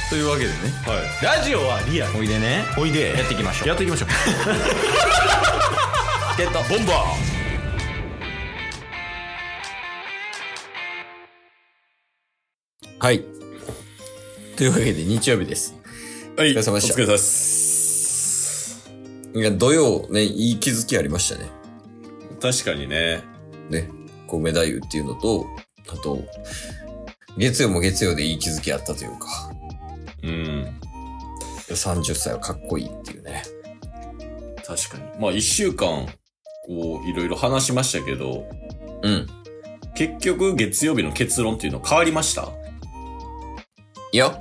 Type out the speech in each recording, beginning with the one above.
というわけでね、 はい、ラジオはリアル。 おいでね、 おいでやっていきましょう。 やっていきましょう。 ゲットボンバー。はい。というわけで日曜日です。 はい。 お疲れ様でした。 お疲れ様です。 いや、土曜ね、いい気づきありましたね。 確かにね。 ね、米太夫っていうのと、あと、月曜も月曜でいい気づきあったというか。 うん。 30歳はかっこいいっていうね。 確かに。まあ一週間、こう、いろいろ話しましたけど、 うん。 結局月曜日の結論っていうの変わりました？ いや。やっ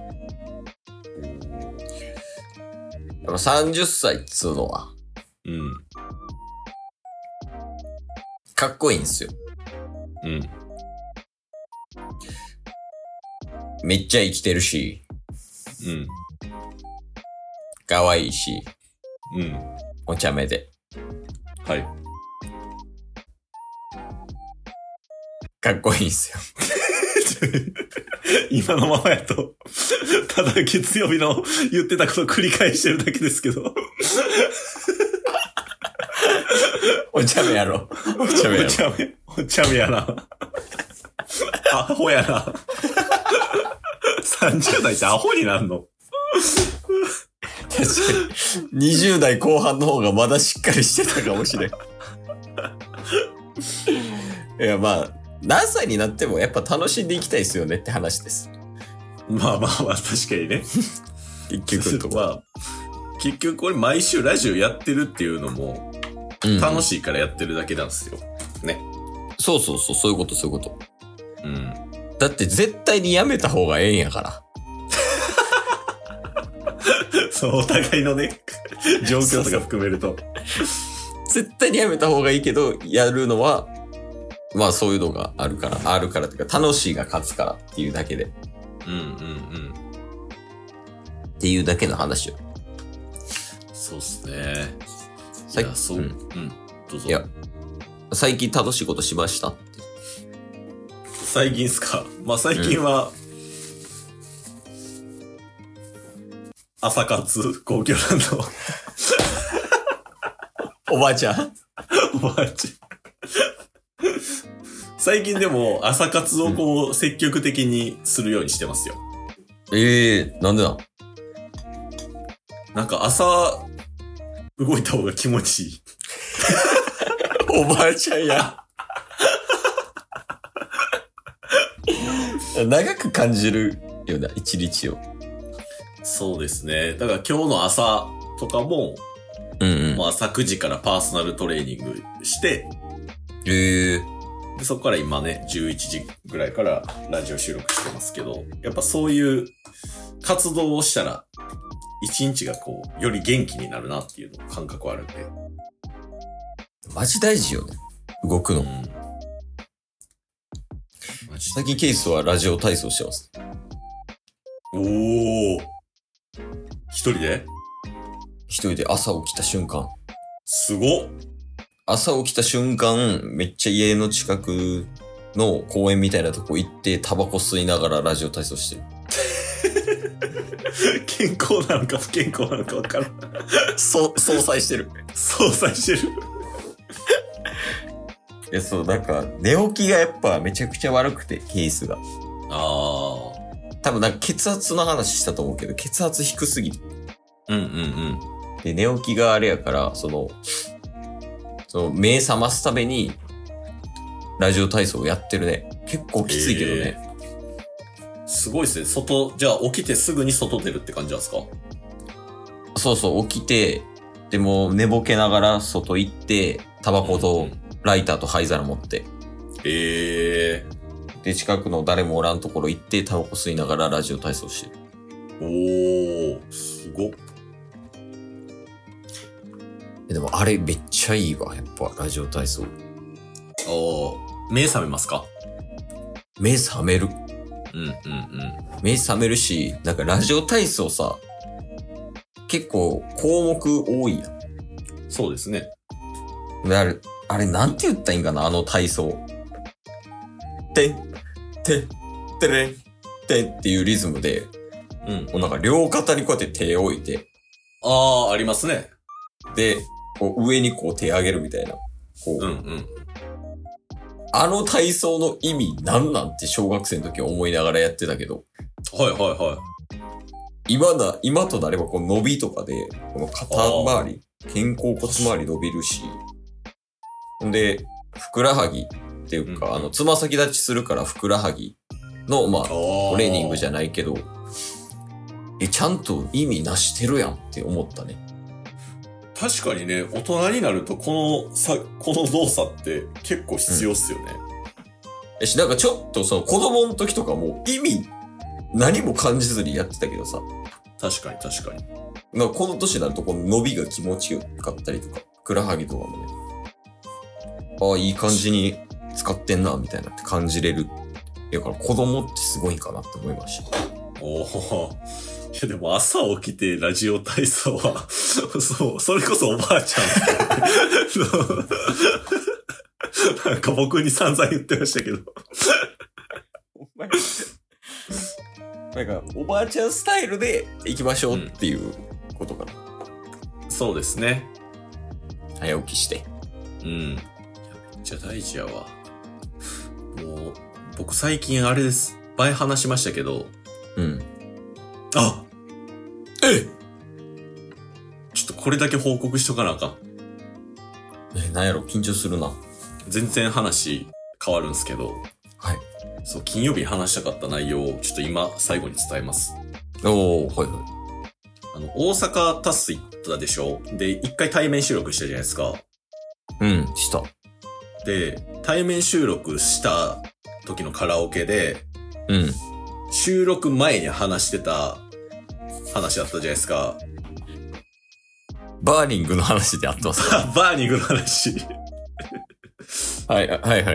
ぱ30歳っつうのは、 うん。 かっこいいんすよ。 うん。 めっちゃ生きてるし、 うん。 可愛いし、 うん。 お茶目で。 はい。 かっこいいんすよ。 今のままやと、ただ月曜日の言ってたことを繰り返してるだけですけど。 お茶目やろ。お茶目やろ。 お茶目やな。アホやな。30代ってアホになんの？ 確かに。20代後半の方がまだしっかりしてたかもしれん。いや、まあ、何歳になってもやっぱ楽しんでいきたいですよねって話です。 まあまあまあ、確かにね。 結局まあ、結局これ毎週ラジオやってるっていうのも、楽しいからやってるだけなんですよ。ね。 そうそうそう、そういうこと、そういうこと。 うん。 だって絶対にやめた方がええんやから。 そう、お互いのね、状況とか含めると。 絶対にやめた方がいいけど、やるのは、まあそういうのがあるからっていうか、楽しいが勝つからっていうだけで。 うんうんうん。 っていうだけの話よ。 そうっすね。 いや、そう。うん。どうぞ。 いや、最近楽しいことしましたって。 最近っすか？まあ最近は、朝活皇居ランド。 おばあちゃんおばあちゃん。最近でも朝活をこう積極的にするようにしてますよ。 なんでなん？ なんか朝動いた方が気持ちいい。 おばあちゃんや。長く感じるような一日を。 そうですね。だから今日の朝とかも、もう朝9時からパーソナルトレーニングして、でそこから今ね、11時ぐらいからラジオ収録してますけど、やっぱそういう活動をしたら、一日がこう、より元気になるなっていうの感覚はあるんで。 マジ大事よね。動くの。最近ケースはラジオ体操してます。 一人で朝起きた瞬間。 すごっ。 朝起きた瞬間、めっちゃ家の近くの公園みたいなとこ行って、タバコ吸いながらラジオ体操してる。 健康なのか不健康なのか分からん。 相殺してる。 相殺してる。 いや、そう、なんか、寝起きがやっぱめちゃくちゃ悪くて、ケースが。多分なんか血圧の話したと思うけど、血圧低すぎて。で、寝起きがあれやから、その目覚ますために、ラジオ体操をやってるね。結構きついけどね。 すごいですね。じゃあ起きてすぐに外出るって感じなんですか？ そうそう、起きて、でも寝ぼけながら外行って、タバコとライターと灰皿持って。で、近くの誰もおらんところ行って、タバコ吸いながらラジオ体操してる。 すごっ。 でもあれめっちゃいいわ、やっぱラジオ体操。 目覚めますか？ 目覚める。目覚めるし、なんかラジオ体操さ、結構項目多いやん。 そうですね。 あれなんて言ったらいいんかな、あの体操。てん、てん、てれん、てんっていうリズムで、 なんか両肩にこうやって手を置いて。 ありますね。 で、こう上にこう手上げるみたいな。こう。あの体操の意味なんなんて小学生の時思いながらやってたけど。今となればこう伸びとかで、この肩周り、肩甲骨周り伸びるし。んで、ふくらはぎっていうか、つま先立ちするからふくらはぎの、トレーニングじゃないけど、ちゃんと意味なしてるやんって思ったね。 確かにね、大人になるとこの動作って結構必要っすよね。 なんかちょっと子供の時とかも意味何も感じずにやってたけどさ。 確かに。 なんかこの年になるとこの伸びが気持ちよかったりとか、ふくらはぎとかもね。いい感じに使ってんな、みたいなって感じれる。だから子供ってすごいかなって思いました。 いやでも朝起きてラジオ体操は、それこそおばあちゃん。なんか僕に散々言ってましたけど。 なんかおばあちゃんスタイルで行きましょうっていうことかな。 そうですね。 早起きして。 めっちゃ大事やわ。もう、僕最近あれです。前話しましたけど。ちょっとこれだけ報告しとかなあかん。 なんやろ、緊張するな。 全然話変わるんすけど。 はい。 そう、金曜日に話したかった内容をちょっと今最後に伝えます。 はい。 大阪タス行ったでしょ？で、一回対面収録したじゃないですか。 した。 で、対面収録した時のカラオケで、収録前に話してた話あったじゃないですか。 バーニングの話であってますか？ バーニングの話。 はい。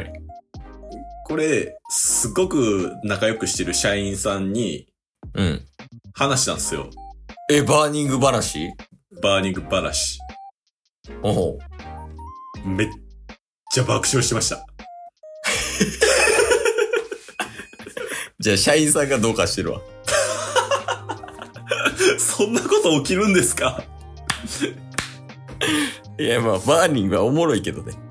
これ、すごく仲良くしてる社員さんに、話したんですよ。 バーニング話？ バーニング話。 おう。 めっちゃ爆笑してました。 じゃあ社員さんがどうかしてるわ。 そんなこと起きるんですか？ いや、バーニングはおもろいけどね。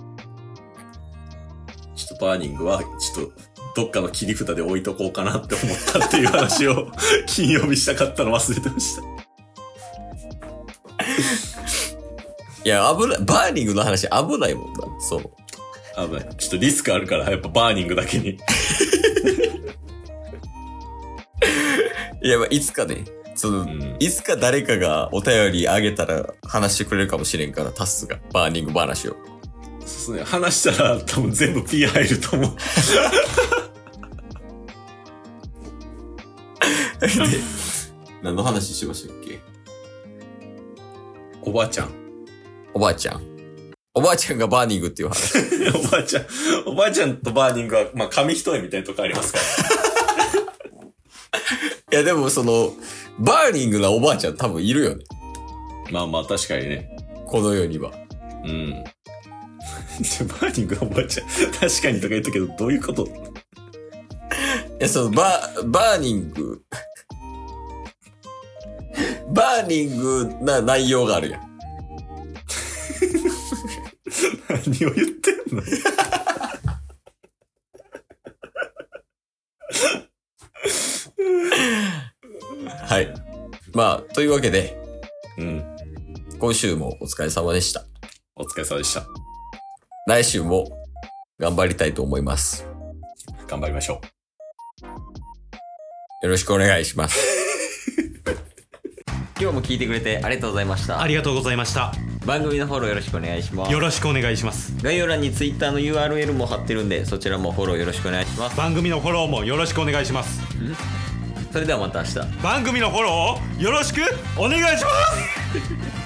ちょっとバーニングは、ちょっと、どっかの切り札で置いとこうかなって思ったっていう話を、金曜日したかったの忘れてました。 いや、危ない。バーニングの話危ないもんな。そう。 危ない。ちょっとリスクあるから、やっぱバーニングだけに。 いや、いつかね、いつか誰かがお便りあげたら話してくれるかもしれんから、タスがバーニング話を。 そうですね。話したら多分全部 P 入ると思う。 で、何の話しましたっけ？ おばあちゃんがバーニングっていう話。 おばあちゃんとバーニングは、紙一重みたいなとこありますから。 いや、でもバーニングなおばあちゃん多分いるよね。 確かにね。 この世には。 バーニングのおばあちゃん、確かにとか言ったけど、どういうこと？いや、バーニングな内容があるやん。 何を言ってんの？ はい。というわけで、今週もお疲れ様でした。 お疲れ様でした。 来週も頑張りたいと思います。 頑張りましょう。 よろしくお願いします。今日も聞いてくれてありがとうございました。 ありがとうございました。 番組のフォローよろしくお願いします。 よろしくお願いします。 概要欄に Twitter の URL も貼ってるんで、そちらもフォローよろしくお願いします。 番組のフォローもよろしくお願いします。 それではまた明日。 番組のフォローをよろしくお願いします。